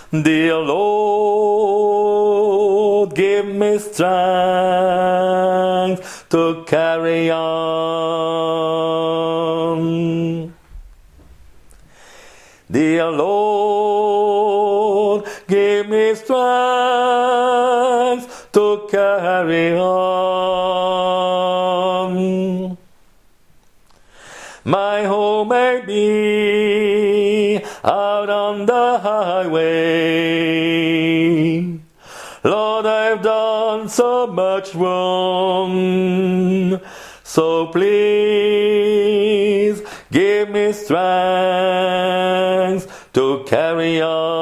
Dear Lord, give me strength to carry on. Dear Lord, give me strength to carry on. My home may be out on the highway. Lord, I've done so much wrong. So please give me strength to carry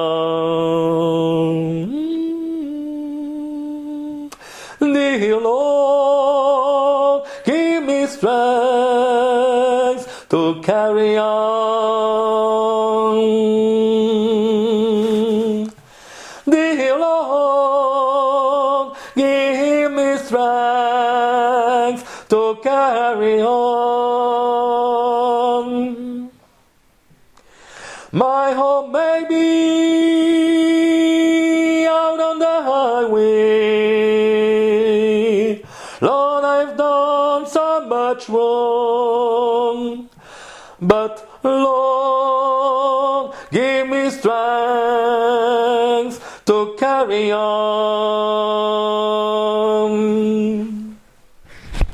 on. Dear Lord, give me strength to carry on. Dear Lord, give me strength to carry on. My home may be out on the highway. Lord, I've done so much wrong. But Lord, give me strength to carry on.